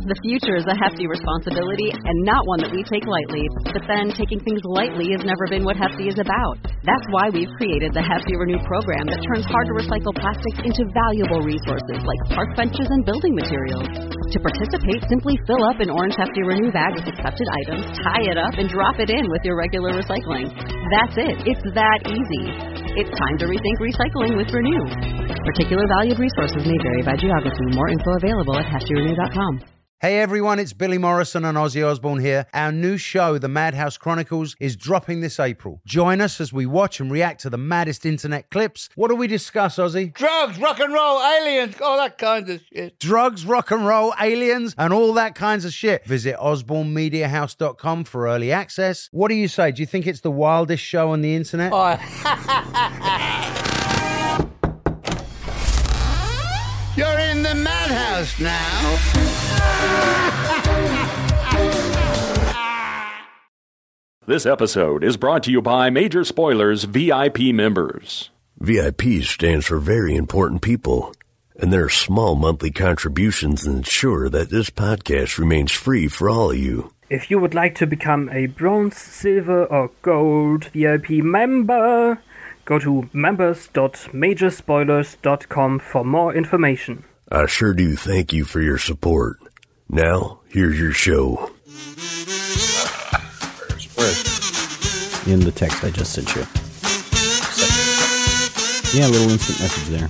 The future is a hefty responsibility and not one that we take lightly. But then, taking things lightly has never been what Hefty is about. That's why we've created the Hefty Renew program that turns hard-to-recycle plastics into valuable resources like park benches and building materials. To participate, simply fill up an orange Hefty Renew bag with accepted items, tie it up, and drop it in with your regular recycling. That's it. It's that easy. It's time to rethink recycling with Renew. Particular valued resources may vary by geography. More info available at heftyrenew.com. Hey everyone, it's Billy Morrison and Ozzy Osbourne here. Our new show, The Madhouse Chronicles, is dropping this April. Join us as we watch and react to the maddest internet clips. What do we discuss, Ozzy? Drugs, rock and roll, aliens, all that kind of shit. Drugs, rock and roll, aliens, and all that kinds of shit. Visit osbornemediahouse.com for early access. What do you say? Do you think it's the wildest show on the internet? Oh. You're in the madhouse now. This episode is brought to you by Major Spoilers VIP members. VIP stands for Very Important People, and their small monthly contributions ensure that this podcast remains free for all of you. If you would like to become a bronze, silver, or gold VIP member, go to members.majorspoilers.com for more information. I sure do thank you for your support. Now, here's your show. In the text I just sent you. Yeah, a little instant message there.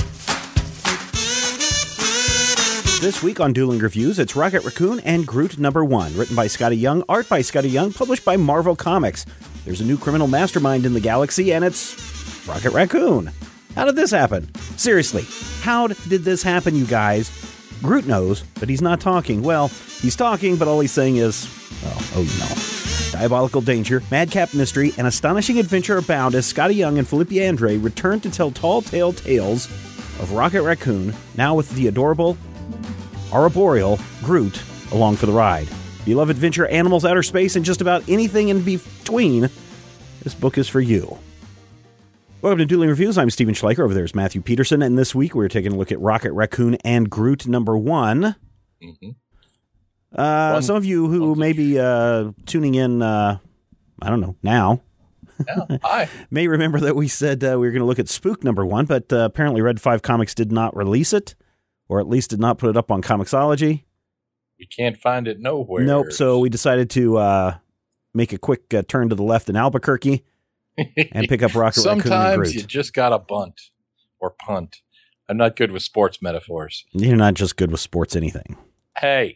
This week on Dueling Reviews, it's Rocket Raccoon and Groot #1, written by Scotty Young, art by Scotty Young, published by Marvel Comics. There's a new criminal mastermind in the galaxy, and it's Rocket Raccoon. How did this happen? Seriously, how did this happen, you guys? Groot knows, but he's not talking. Well, he's talking, but all he's saying is, oh no. Diabolical danger, madcap mystery, and astonishing adventure abound as Scotty Young and Philippe Andre return to tell tall tale tales of Rocket Raccoon, now with the adorable, arboreal Groot along for the ride. If you love adventure, animals, outer space, and just about anything in between, this book is for you. Welcome to Dueling Reviews. I'm Steven Schleicher. Over there is Matthew Peterson, and this week we're taking a look at Rocket Raccoon and Groot #1. Mm-hmm. Some of you who may be tuning in, I don't know, now, hi. may remember that we said we were going to look at Spook #1, but apparently Red 5 Comics did not release it, or at least did not put it up on Comixology. You can't find it nowhere. Nope, so we decided to make a quick turn to the left in Albuquerque and pick up Rocket Raccoon and Groot. Sometimes you just got to bunt or punt. I'm not good with sports metaphors. You're not just good with sports anything. Hey.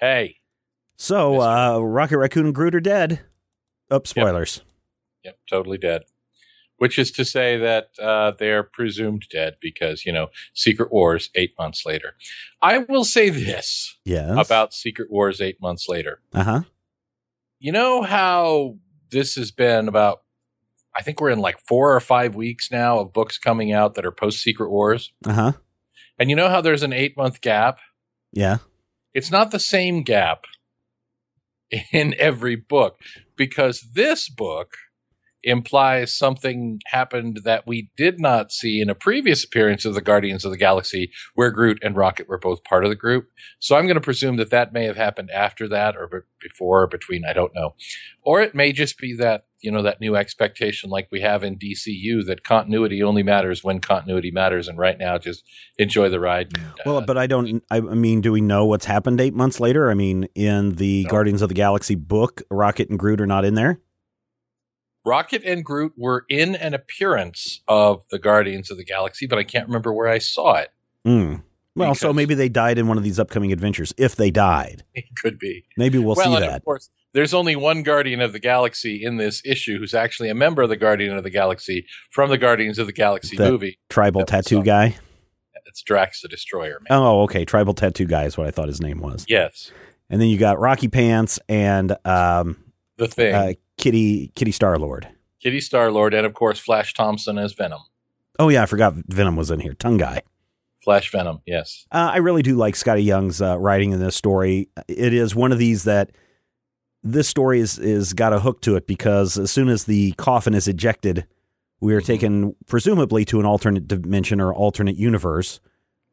So, Rocket Raccoon and Groot are dead. Spoilers. Yep, totally dead. Which is to say that they're presumed dead because, Secret Wars 8 months later. I will say this about Secret Wars 8 months later. Uh-huh. You know how this has been about, I think we're in like 4 or 5 weeks now of books coming out that are post-Secret Wars? Uh-huh. And you know how there's an 8-month gap? Yeah. It's not the same gap in every book, because this book implies something happened that we did not see in a previous appearance of the Guardians of the Galaxy, where Groot and Rocket were both part of the group. So I'm going to presume that may have happened after that, or before, or between, I don't know. Or it may just be that, that new expectation like we have in DCU, that continuity only matters when continuity matters, and right now just enjoy the ride. And, but I mean, do we know what's happened 8 months later? I mean, in the Guardians of the Galaxy book, Rocket and Groot are not in there? Rocket and Groot were in an appearance of the Guardians of the Galaxy, but I can't remember where I saw it. Well, so maybe they died in one of these upcoming adventures, if they died. It could be. Maybe we'll see that. Of course, there's only one Guardian of the Galaxy in this issue who's actually a member of the Guardian of the Galaxy from the Guardians of the Galaxy movie. Tribal tattoo guy? It's Drax the Destroyer, man. Oh, okay. Tribal tattoo guy is what I thought his name was. Yes. And then you got Rocky Pants and the Thing. Kitty Star-Lord. Kitty Star-Lord, and of course Flash Thompson as Venom. Oh yeah, I forgot Venom was in here. Tongue guy. Flash Venom, yes. I really do like Scotty Young's writing in this story. It is one of these that this story is got a hook to it, because as soon as the coffin is ejected, we are taken presumably to an alternate dimension or alternate universe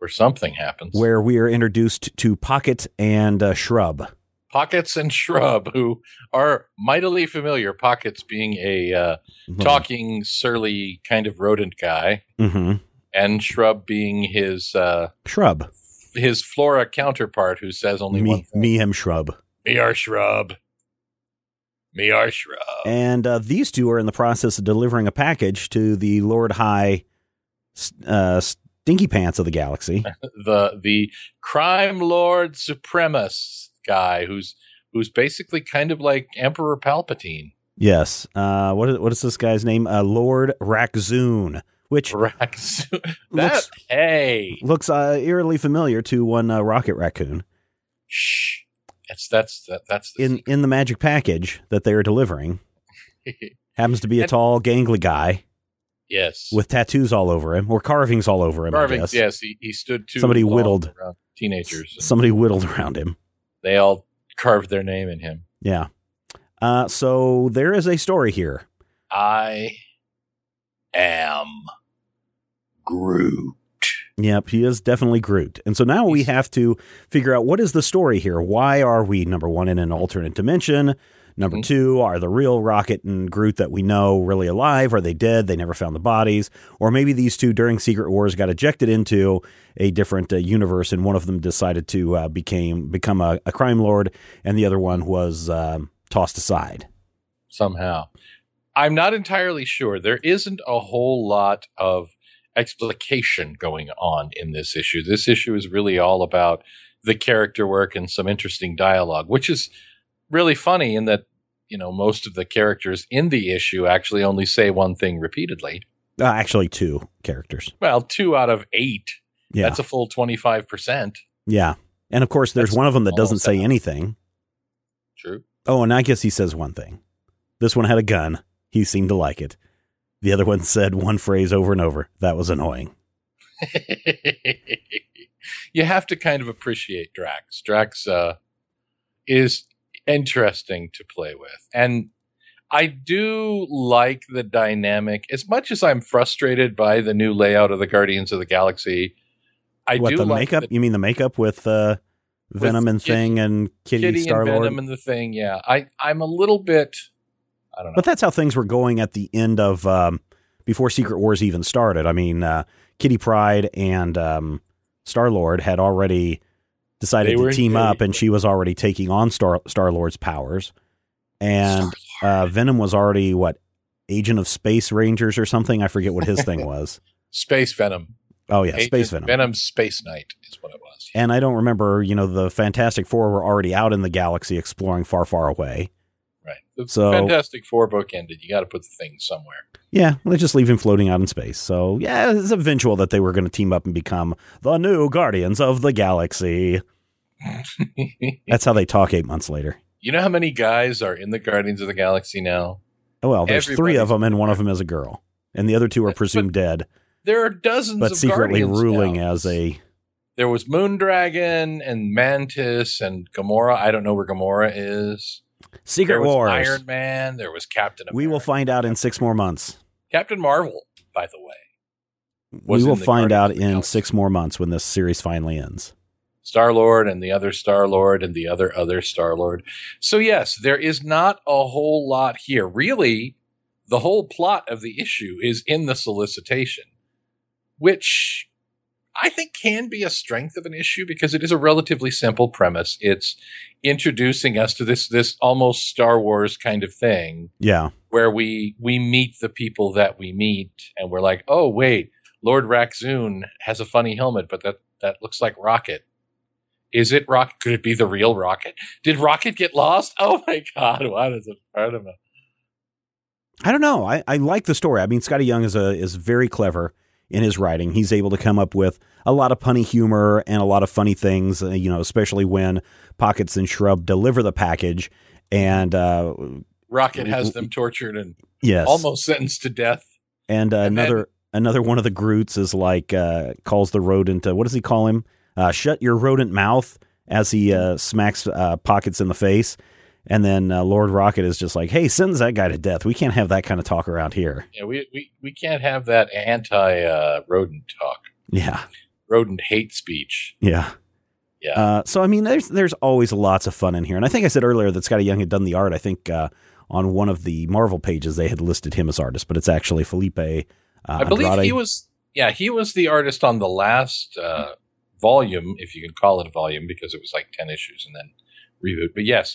where something happens. Where we are introduced to Pocket and Shrub. Pockets and Shrub, who are mightily familiar. Pockets being a talking, surly kind of rodent guy, and Shrub being his his flora counterpart, who says only one thing. Me am Shrub. Me are Shrub. Me are Shrub. And these two are in the process of delivering a package to the Lord High Stinky Pants of the galaxy. the crime lord supremacist guy who's basically kind of like Emperor Palpatine. Yes. What is this guy's name? Lord Rakzoon, which looks eerily familiar to one Rocket Raccoon. Shh. That's in the magic package that they are delivering. Happens to be a tall, gangly guy. Yes, with tattoos all over him or carvings all over him. Carvings, yes. He stood too. Somebody whittled around teenagers. Somebody whittled around him. They all carved their name in him. Yeah. So there is a story here. I am Groot. Yep, he is definitely Groot. And so now we have to figure out what is the story here. Why are we, number one, in an alternate dimension? Number two, are the real Rocket and Groot that we know really alive? Are they dead? They never found the bodies. Or maybe these two during Secret Wars got ejected into a different universe, and one of them decided to become a crime lord, and the other one was tossed aside. Somehow. I'm not entirely sure. There isn't a whole lot of explication going on in this issue. This issue is really all about the character work and some interesting dialogue, which is really funny in that, most of the characters in the issue actually only say one thing repeatedly. Actually, two characters. Well, 2 out of 8. Yeah. That's a full 25%. Yeah. And of course, there's one of them that doesn't say anything. True. Oh, and I guess he says one thing. This one had a gun. He seemed to like it. The other one said one phrase over and over. That was annoying. You have to kind of appreciate Drax. Drax is interesting to play with. And I do like the dynamic. As much as I'm frustrated by the new layout of the Guardians of the Galaxy, the makeup? You mean the makeup with Venom and Thing and Kitty Star-Lord? And Venom and the Thing, yeah. I'm a little bit... I don't know. But that's how things were going at the end of before Secret Wars even started. I mean, Kitty Pryde and Star-Lord had already decided to team up, and she was already taking on Star-Lord's powers. And Venom was already, Agent of Space Rangers or something? I forget what his thing was. Space Venom. Oh, yeah, Space Venom. Venom's Space Knight is what it was. And I don't remember, the Fantastic Four were already out in the galaxy exploring far, far away. Right. The Fantastic Four book ended. You got to put the thing somewhere. Yeah, let's just leave him floating out in space. So, yeah, it's eventual that they were going to team up and become the new Guardians of the Galaxy. That's how they talk 8 months later. You know how many guys are in the Guardians of the Galaxy now? Oh, well, there's 3 of them, and one of them is a girl. And the other 2 are presumed dead. There are dozens but of secretly Guardians ruling now. As a... There was Moondragon and Mantis and Gamora. I don't know where Gamora is. Secret Wars. Iron Man. There was Captain America. We will find out in 6 more months. Captain Marvel, by the way. We will find out in 6 more months when this series finally ends. Star-Lord and the other Star-Lord and the other Star-Lord. So yes, there is not a whole lot here. Really, the whole plot of the issue is in the solicitation, which I think can be a strength of an issue because it is a relatively simple premise. It's introducing us to this almost Star Wars kind of thing. Yeah. Where we meet the people that we meet and we're like, oh, wait, Lord Rakzoon has a funny helmet, but that looks like Rocket. Is it Rocket? Could it be the real Rocket? Did Rocket get lost? Oh my God, what is a part of it? I don't know. I like the story. I mean, Scotty Young is very clever in his writing. He's able to come up with a lot of punny humor and a lot of funny things, especially when Pockets and Shrub deliver the package and Rocket has them tortured and yes, almost sentenced to death. And another one of the Groots is like calls the rodent, what does he call him? Shut your rodent mouth, as he smacks Pockets in the face. And then Lord Rocket is just like, hey, sentence that guy to death. We can't have that kind of talk around here. Yeah, we can't have that anti-rodent talk. Yeah. rodent hate speech. Yeah. Yeah. So I mean, there's always lots of fun in here, and I think I said earlier that Scotty Young had done the art. I think on one of the Marvel pages they had listed him as artist, but it's actually Felipe. I believe Andrade. he was. Yeah, he was the artist on the last volume, if you can call it a volume, because it was like 10 issues and then reboot. But yes,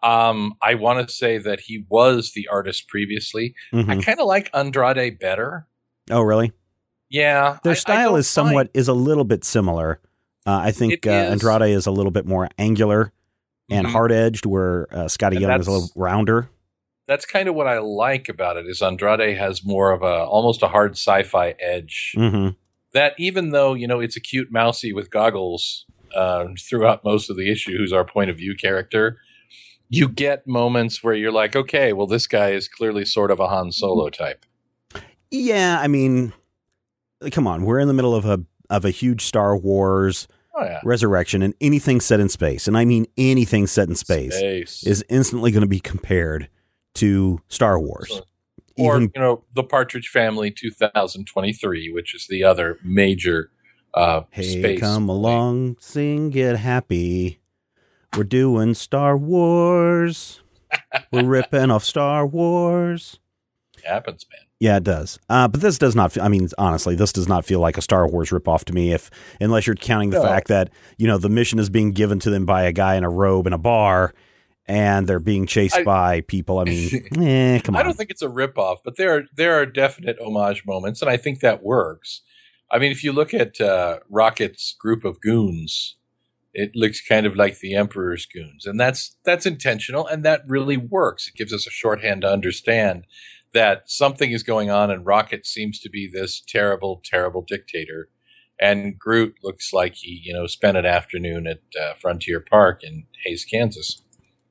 I want to say that he was the artist previously. Mhm. I kind of like Andrade better. Oh, really? Yeah, Their I style don't is somewhat mind. is a little bit similar. I think It is. Andrade is a little bit more angular and Mhm. hard edged, where Scotty And Young is a little rounder. That's kind of what I like about it. Is Andrade has more of almost a hard sci-fi edge. Mm-hmm. That even though it's a cute mousy with goggles throughout most of the issue, who's our point of view character, you get moments where you're like, okay, well, this guy is clearly sort of a Han Solo type. Yeah, I mean, come on, we're in the middle of a huge Star Wars Oh yeah, resurrection, and anything set in space, and I mean anything set in space. Is instantly going to be compared to Star Wars. So- or the Partridge Family 2023, which is the other major Hey, space. come along, sing, get happy. We're doing Star Wars. We're ripping off Star Wars. It happens, man. Yeah, it does. But this does not. I mean, honestly, this does not feel like a Star Wars ripoff to me. Unless you're counting the No. fact that the mission is being given to them by a guy in a robe in a bar, and they're being chased by people. I mean, come on. I don't think it's a ripoff, but there are definite homage moments, and I think that works. I mean, if you look at Rocket's group of goons, it looks kind of like the Emperor's goons, and that's intentional, and that really works. It gives us a shorthand to understand that something is going on, and Rocket seems to be this terrible, terrible dictator, and Groot looks like he, spent an afternoon at Frontier Park in Hays, Kansas.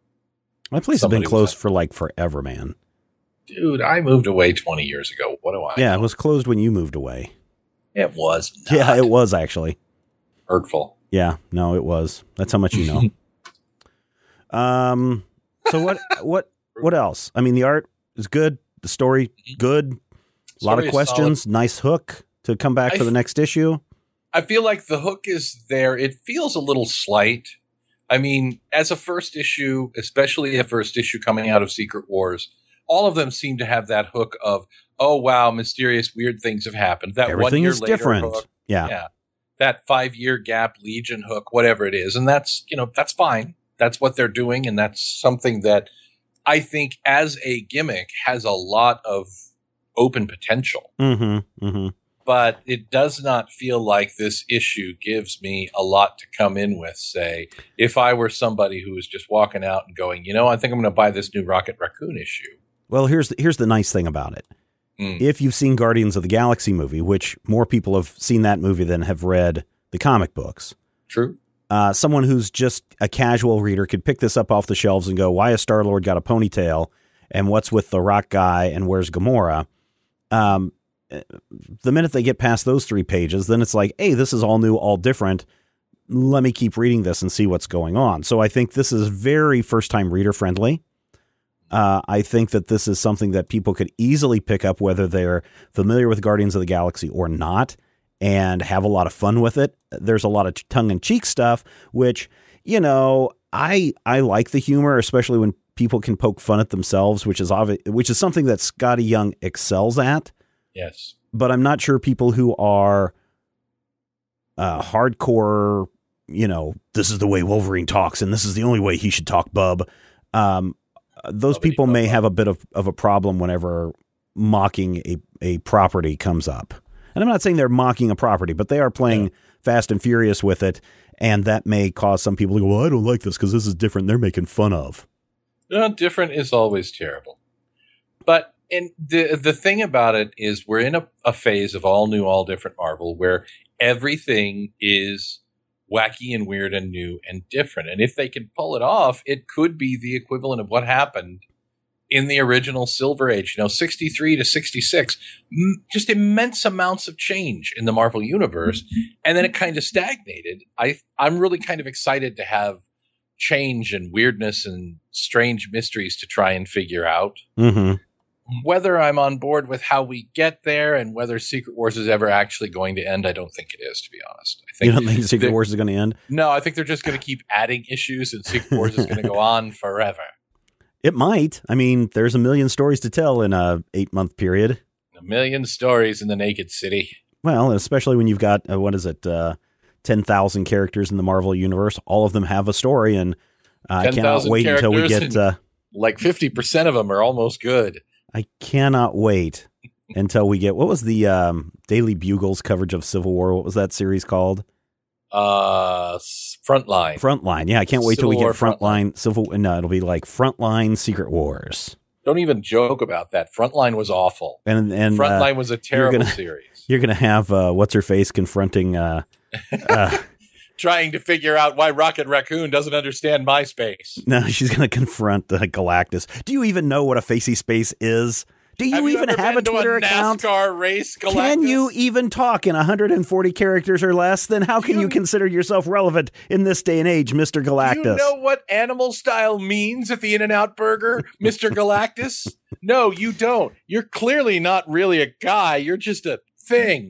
My place has been closed for like forever, man. Dude, I moved away 20 years ago. What do I Yeah, know? it was closed when you moved away. It was not Yeah, it was actually. hurtful. Yeah, no, it was. That's how much you know. So what else? I mean, the art is good. The story good. A lot of Story is questions. solid. Nice hook to come back for the next issue. I feel like the hook is there. It feels a little slight. I mean, as a first issue, especially a first issue coming out of Secret Wars, all of them seem to have that hook of, oh, wow, mysterious, weird things have happened. That Everything 1 year is later different. hook. Yeah. That 5-year gap Legion hook, whatever it is. And that's, that's fine. That's what they're doing. And that's something that I think as a gimmick has a lot of open potential. Mm-hmm. Mm-hmm. But it does not feel like this issue gives me a lot to come in with, say, if I were somebody who was just walking out and going, I think I'm going to buy this new Rocket Raccoon issue. Well, here's the nice thing about it. If you've seen Guardians of the Galaxy movie, which more people have seen that movie than have read the comic books. True. Someone who's just a casual reader could pick this up off the shelves and go, why has Star-Lord got a ponytail? And what's with the rock guy? And where's Gamora? The minute they get past those 3 pages, then it's like, hey, this is all new, all different. Let me keep reading this and see what's going on. So I think this is very first-time reader friendly. I think that this is something that people could easily pick up, whether they're familiar with Guardians of the Galaxy or not, and have a lot of fun with it. There's a lot of tongue-in-cheek stuff, which, I like the humor, especially when people can poke fun at themselves, which is something that Scotty Young excels at. Yes. But I'm not sure people who are hardcore, this is the way Wolverine talks, and this is the only way he should talk, bub. Those people may have a bit of a problem whenever mocking a property comes up. And I'm not saying they're mocking a property, but they are playing Fast and Furious with it, and that may cause some people to go, well, I don't like this because this is different. They're making fun of. Different is always terrible. But the thing about it is we're in a phase of all new, all different Marvel where everything is wacky and weird and new and different. And if they can pull it off, it could be the equivalent of what happened in the original Silver Age, 63 to 66, just immense amounts of change in the Marvel Universe. And then it kind of stagnated. I'm really kind of excited to have change and weirdness and strange mysteries to try and figure out. Mm-hmm. whether I'm on board with how we get there and whether Secret Wars is ever actually going to end, I don't think it is, to be honest. I think you don't think Secret Wars is going to end? No, I think they're just going to keep adding issues, and Secret Wars is going to go on forever. It might. I mean, there's a million stories to tell in a 8-month period. A million stories in the Naked City. Well, especially when you've got, 10,000 characters in the Marvel Universe. All of them have a story, and I cannot wait until we get... like 50% of them are almost good. I cannot wait until we get... What was the Daily Bugle's coverage of Civil War? What was that series called? Frontline. Frontline. Yeah, I can't wait till we get Frontline. No, it'll be like Frontline Secret Wars. Don't even joke about that. Frontline was awful. And Frontline was a terrible series. You're going to have what's-her-face confronting... trying to figure out why Rocket Raccoon doesn't understand MySpace. No, she's going to confront Galactus. Do you even know what a Facey Space is? Do you even have a Twitter account? NASCAR race, Galactus? Can you even talk in 140 characters or less? Then how can you consider yourself relevant in this day and age, Mr. Galactus? Do you know what animal style means at the In-N-Out Burger, Mr. Galactus? No, you don't. You're clearly not really a guy. You're just a thing.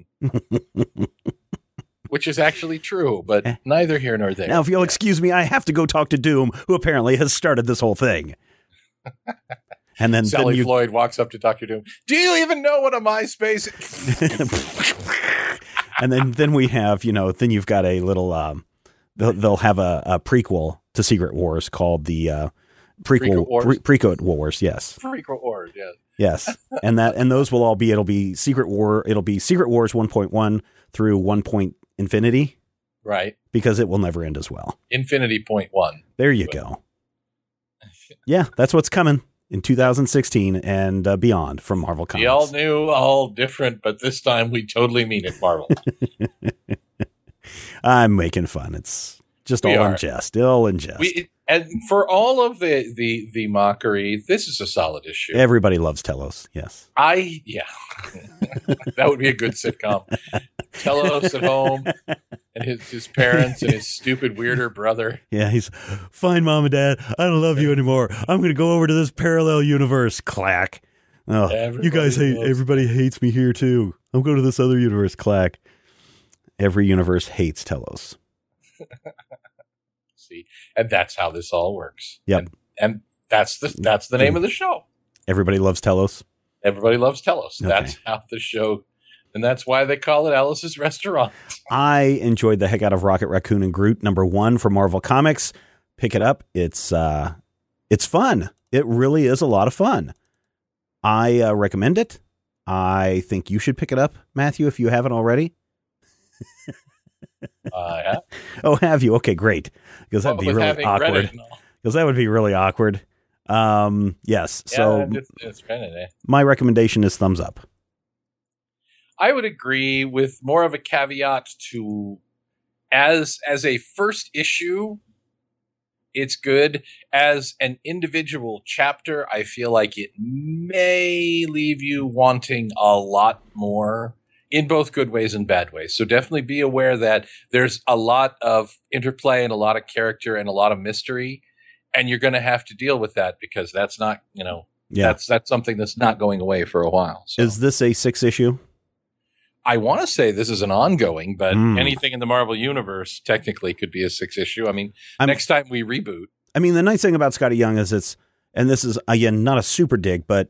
Which is actually true, but neither here nor there. Now, if you'll excuse me, I have to go talk to Doom, who apparently has started this whole thing. And then Sally Floyd walks up to Dr. Doom. Do you even know what a MySpace is? And then we have, then you've got a little, they'll have a prequel to Secret Wars called the Prequel Wars, yes. Prequel Wars, yes. Yes. And those will all it'll be Secret Wars 1.1 through 1. Infinity, right? Because it will never end as well. Infinity.1. There you go. Yeah, that's what's coming in 2016 and beyond from Marvel Comics. We all knew, all different, but this time we totally mean it, Marvel. I'm making fun. It's just all in jest. All in jest. And for all of the mockery, this is a solid issue. Everybody loves Telos. Yes. That would be a good sitcom. Telos at home and his parents and his stupid weirder brother. Yeah, he's fine, Mom and Dad. I don't love you anymore. I'm going to go over to this parallel universe. Clack. Oh, you guys everybody hates me here too. I'm going to this other universe. Clack. Every universe hates Telos. See, and that's how this all works. Yep. And that's the name of the show. Everybody loves Telos. Everybody loves Telos. Okay. That's how the show, and that's why they call it Alice's Restaurant. I enjoyed the heck out of Rocket Raccoon and Groot #1 from Marvel Comics. Pick it up. It's fun. It really is a lot of fun. I recommend it. I think you should pick it up, Matthew, if you haven't already. Yeah. Oh, have you? Okay, great. Because that'd be really awkward. Because that would be really awkward. Yes. So it's been my recommendation is thumbs up. I would agree with more of a caveat to as a first issue, it's good. As an individual chapter, I feel like it may leave you wanting a lot more in both good ways and bad ways. So definitely be aware that there's a lot of interplay and a lot of character and a lot of mystery. And you're going to have to deal with that because that's not, that's something that's not going away for a while. So. Is this a 6-issue? I want to say this is an ongoing, but anything in the Marvel Universe technically could be a 6-issue. I mean, next time we reboot. I mean, the nice thing about Scotty Young is and this is, again, not a super dig, but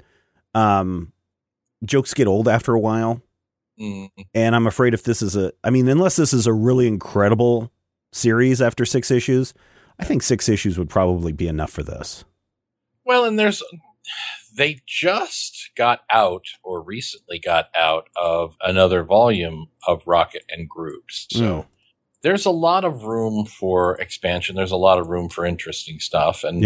jokes get old after a while. Mm-hmm. And I'm afraid if this is unless this is a really incredible series after 6 issues, I think 6 issues would probably be enough for this. Well, and they just got out or recently got out of another volume of Rocket and Groot. So there's a lot of room for expansion. There's a lot of room for interesting stuff. And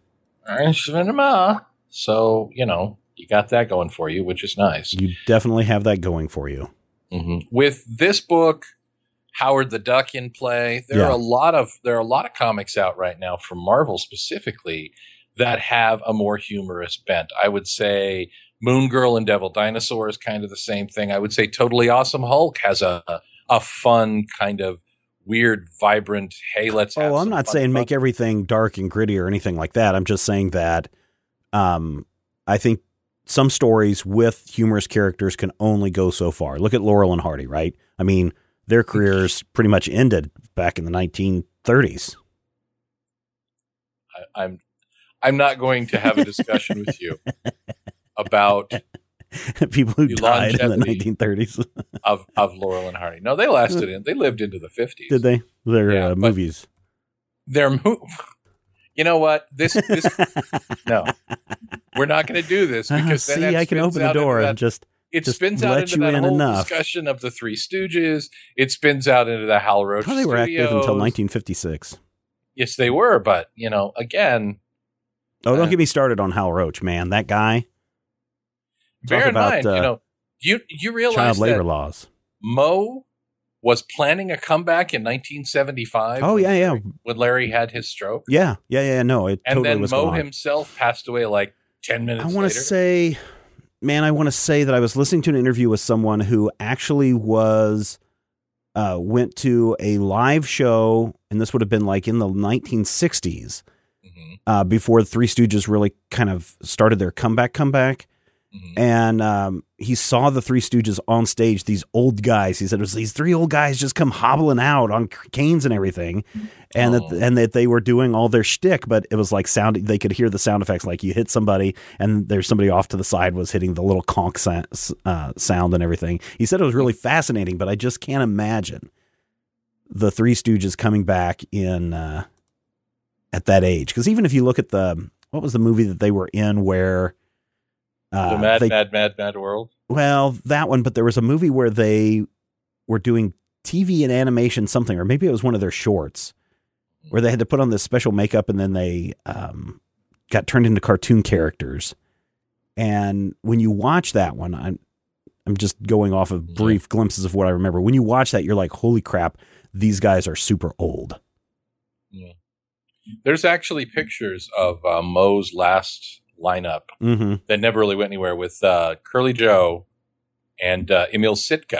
so, you got that going for you, which is nice. You definitely have that going for you. Mm-hmm. With this book, Howard the Duck in play, there are a lot of comics out right now from Marvel specifically that have a more humorous bent. I would say Moon Girl and Devil Dinosaur is kind of the same thing. I would say Totally Awesome Hulk has a fun kind of weird, vibrant, hey, let's have I'm not saying make everything dark and gritty or anything like that. I'm just saying that I think some stories with humorous characters can only go so far. Look at Laurel and Hardy, right? I mean, their careers pretty much ended back in the 1930s. I'm not going to have a discussion with you about people who died in the 1930s of Laurel and Hardy. No, they lasted they lived into the 50s. Did they? Their movies. You know what? This no, we're not going to do this because then I can open the door and just spins out into that whole discussion of the Three Stooges. It spins out into the Hal Roach. They were active until 1956. Yes, they were, but again. Oh, don't get me started on Hal Roach, man. That guy. Bear in mind, you realize child labor that laws. Moe was planning a comeback in 1975. Oh, yeah. When Larry had his stroke. Yeah. No, it and totally then was Moe gone. himself passed away like 10 minutes later. I want to say that I was listening to an interview with someone who actually went to a live show, and this would have been like in the 1960s, before the Three Stooges really kind of started their comeback. And he saw the Three Stooges on stage, these old guys. He said it was these three old guys just come hobbling out on canes and everything, and that they were doing all their shtick, but it was like sound. They could hear the sound effects, like you hit somebody, and there's somebody off to the side was hitting the little conch sound and everything. He said it was really fascinating, but I just can't imagine the Three Stooges coming back in at that age. Because even if you look at what was the movie that they were in where. The Mad World? Well, that one, but there was a movie where they were doing TV and animation something, or maybe it was one of their shorts, where they had to put on this special makeup and then they got turned into cartoon characters. And when you watch that one, I'm just going off of brief glimpses of what I remember. When you watch that, you're like, holy crap, these guys are super old. Yeah. There's actually pictures of Moe's last lineup that never really went anywhere with Curly Joe and Emil Sitka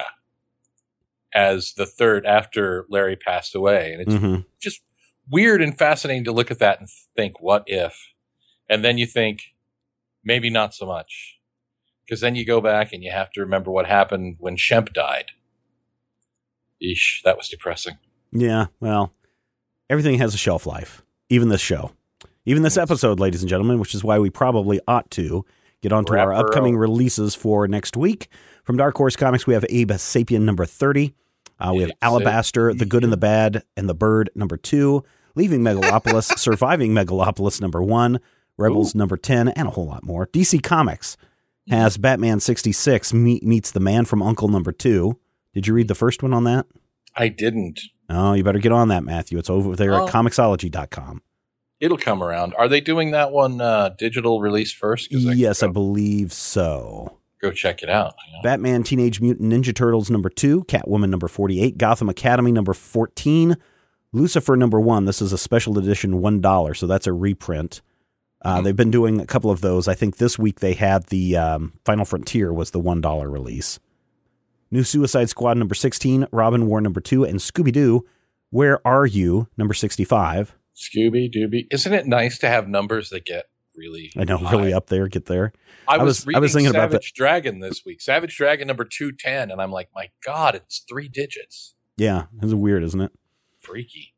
as the third after Larry passed away. And it's just weird and fascinating to look at that and think, what if? And then you think, maybe not so much. Because then you go back and you have to remember what happened when Shemp died. Eesh, that was depressing. Yeah, well, everything has a shelf life. Even this show. Even this episode, ladies and gentlemen, which is why we probably ought to get on to our upcoming releases for next week. From Dark Horse Comics, we have Abe Sapien number 30. We have Alabaster, The Good and the Bad, and the Bird number 2. Leaving Megalopolis, Surviving Megalopolis number 1. Rebels number 10, and a whole lot more. DC Comics has Batman 66 meets The Man from U.N.C.L.E. number 2. Did you read the first one on that? I didn't. Oh, you better get on that, Matthew. It's over there at Comixology.com. It'll come around. Are they doing that one digital release first? Yes, I believe so. Go check it out. Batman Teenage Mutant Ninja Turtles number 2, Catwoman number 48, Gotham Academy number 14, Lucifer number 1. This is a special edition $1, so that's a reprint. They've been doing a couple of those. I think this week they had the Final Frontier was the $1 release. New Suicide Squad number 16, Robin War number 2, and Scooby-Doo, Where Are You number 65. Scooby-Dooby. Isn't it nice to have numbers that get really really up there, get there? I was reading thinking Savage about Dragon this week. Savage Dragon number 210, and I'm like, my God, it's 3 digits. Yeah, it's weird, isn't it? Freaky.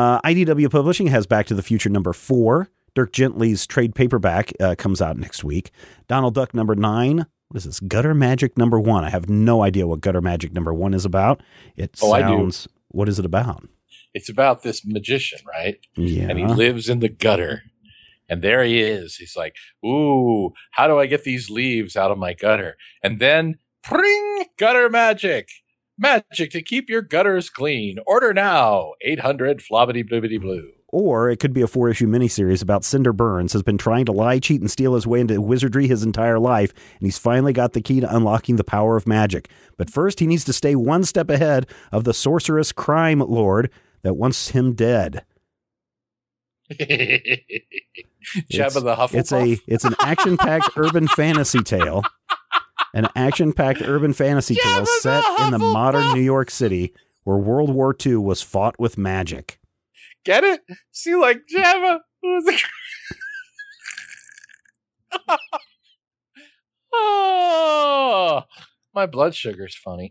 IDW Publishing has Back to the Future number 4. Dirk Gently's trade paperback comes out next week. Donald Duck number 9. What is this? Gutter Magic number 1. I have no idea what Gutter Magic number 1 is about. I do. What is it about? It's about this magician, right? Yeah. And he lives in the gutter. And there he is. He's like, ooh, how do I get these leaves out of my gutter? And then, pring, gutter magic. Magic to keep your gutters clean. Order now. 800 flobbity blibbity blue. Or it could be a 4-issue miniseries about Cinder Burns has been trying to lie, cheat, and steal his way into wizardry his entire life, and he's finally got the key to unlocking the power of magic. But first, he needs to stay one step ahead of the sorceress crime lord that wants him dead. Jabba the Hufflepuff? It's an action-packed urban fantasy tale. An action-packed urban fantasy tale set in the modern New York City where World War II was fought with magic. Get it? See, like Jabba. My blood sugar's funny.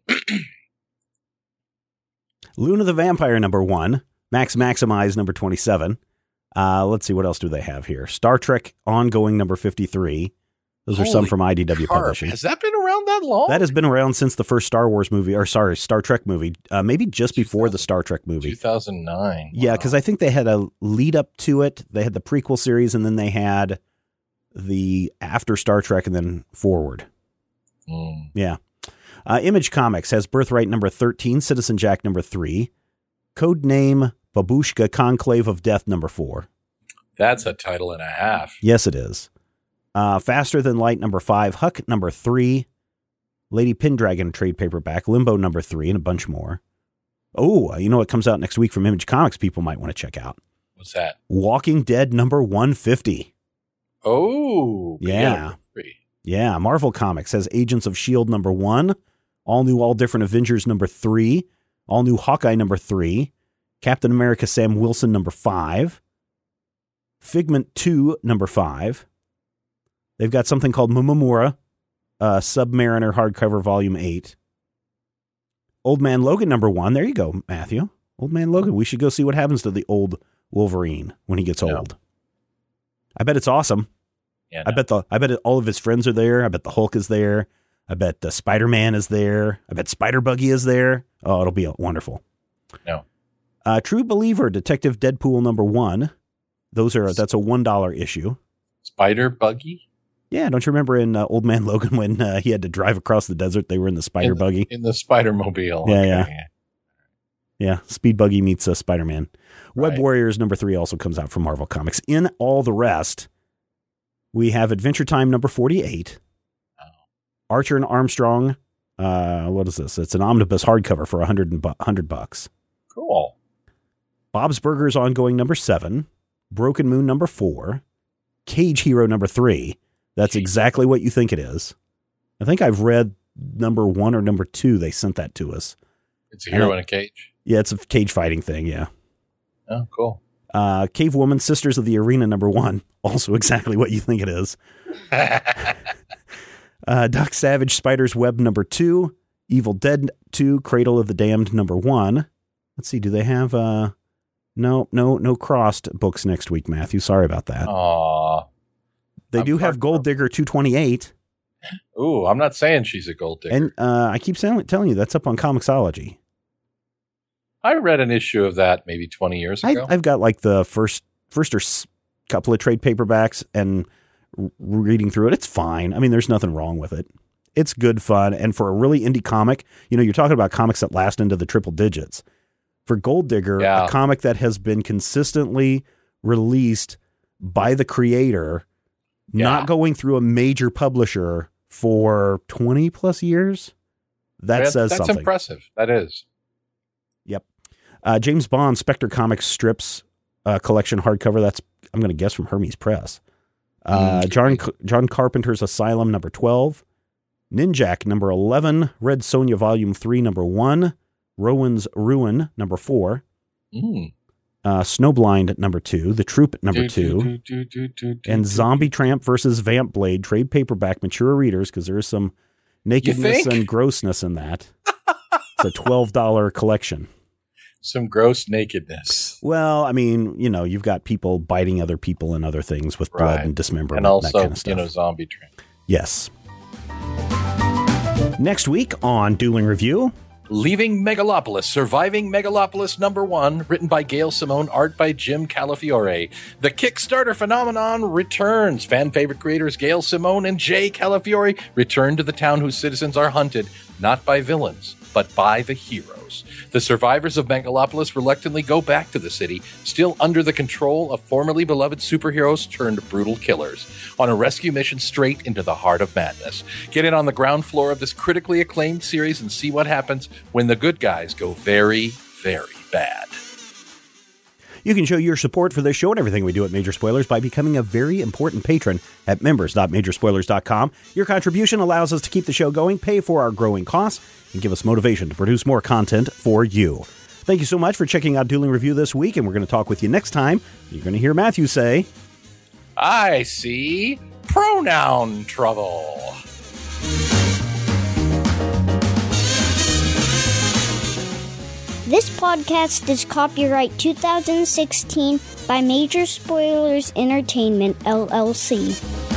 Luna the Vampire, number 1. Max Maximize, number 27. Let's see, what else do they have here? Star Trek Ongoing, number 53. Those are some from IDW Publishing. Has that been around that long? That has been around since the first Star Trek movie. Maybe just before the Star Trek movie. 2009. Yeah, because I think they had a lead up to it. They had the prequel series, and then they had the after Star Trek, and then forward. Yeah. Image Comics has Birthright number 13, Citizen Jack number 3, Codename Babushka Conclave of Death number 4. That's a title and a half. Yes, it is. Faster Than Light number 5, Huck number 3, Lady Pendragon trade paperback, Limbo number 3, and a bunch more. Oh, you know what comes out next week from Image Comics people might want to check out? What's that? Walking Dead number 150. Oh, yeah. Yeah, Marvel Comics has Agents of S.H.I.E.L.D. number 1, All New All Different Avengers number 3, All New Hawkeye number 3, Captain America Sam Wilson number 5, Figment 2 number 5. They've got something called Mumamura, Submariner hardcover volume 8. Old Man Logan number 1. There you go, Matthew. Old Man Logan. We should go see what happens to the old Wolverine when he gets old. I bet it's awesome. Yeah, I bet all of his friends are there. I bet the Hulk is there. I bet the Spider-Man is there. I bet Spider-Buggy is there. Oh, it'll be wonderful. No. True Believer, Detective Deadpool number 1. That's a $1 issue. Spider-Buggy? Yeah, don't you remember in Old Man Logan when he had to drive across the desert? They were in the Spider-Buggy. In the Spider-Mobile. Yeah. Yeah, Speed Buggy meets Spider-Man. Web Warriors number 3 also comes out from Marvel Comics. In all the rest, we have Adventure Time number 48. Archer and Armstrong. What is this? It's an omnibus hardcover for $100. Cool. Bob's Burgers Ongoing number 7. Broken Moon number 4. Cage Hero number 3. That's exactly what you think it is. I think I've read number 1 or number 2. They sent that to us. It's a hero in a cage? Yeah, it's a cage fighting thing, yeah. Oh, cool. Cave Woman, Sisters of the Arena number 1. Also exactly what you think it is. Doc Savage, Spider's Web number 2. Evil Dead 2, Cradle of the Damned number 1. Let's see, do they have... No crossed books next week, Matthew. Sorry about that. Aww. They do have Gold Digger 228. Ooh, I'm not saying she's a gold digger. And I keep telling you, that's up on Comixology. I read an issue of that maybe 20 years ago. I've got like the first or couple of trade paperbacks and reading through it. It's fine. I mean, there's nothing wrong with it. It's good fun. And for a really indie comic, you're talking about comics that last into the triple digits. For Gold Digger, a comic that has been consistently released by the creator, not going through a major publisher for 20 plus years, says something. That's impressive. That is. Yep. James Bond Spectre Comics strips collection hardcover. That's, I'm going to guess, from Hermes Press. John Carpenter's Asylum number 12. Ninjak number 11. Red Sonja Volume 3 number 1. Rowan's Ruin number 4. Snowblind number 2. The Troop number 2. And Zombie Tramp versus Vamp Blade trade paperback, mature readers, because there is some nakedness and grossness in that. It's a $12 collection. Some gross nakedness. Well, I mean, you've got people biting other people and other things with blood and dismemberment, and also, that kind of stuff. Zombie Tramp. Yes. Next week on Dueling Review, Leaving Megalopolis, Surviving Megalopolis number 1, written by Gail Simone, art by Jim Calafiore. The Kickstarter phenomenon returns. Fan favorite creators Gail Simone and Jay Calafiore return to the town whose citizens are hunted, not by villains, but by the heroes. The survivors of Megalopolis reluctantly go back to the city, still under the control of formerly beloved superheroes turned brutal killers, on a rescue mission straight into the heart of madness. Get in on the ground floor of this critically acclaimed series and see what happens when the good guys go very, very bad. You can show your support for this show and everything we do at Major Spoilers by becoming a very important patron at members.majorspoilers.com. Your contribution allows us to keep the show going, pay for our growing costs, and give us motivation to produce more content for you. Thank you so much for checking out Dueling Review this week, and we're going to talk with you next time. You're going to hear Matthew say, I see pronoun trouble. This podcast is copyright 2016 by Major Spoilers Entertainment, LLC.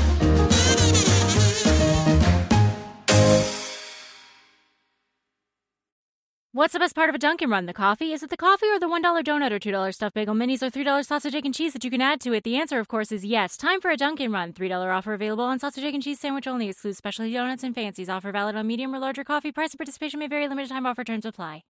What's the best part of a Dunkin' Run? The coffee? Is it the coffee or the $1 donut or $2 stuffed bagel minis or $3 sausage, egg, and cheese that you can add to it? The answer, of course, is yes. Time for a Dunkin' Run. $3 offer available on sausage, egg, and cheese sandwich only. Excludes specialty donuts and fancies. Offer valid on medium or larger coffee. Price and participation may vary. Limited time offer. Terms apply.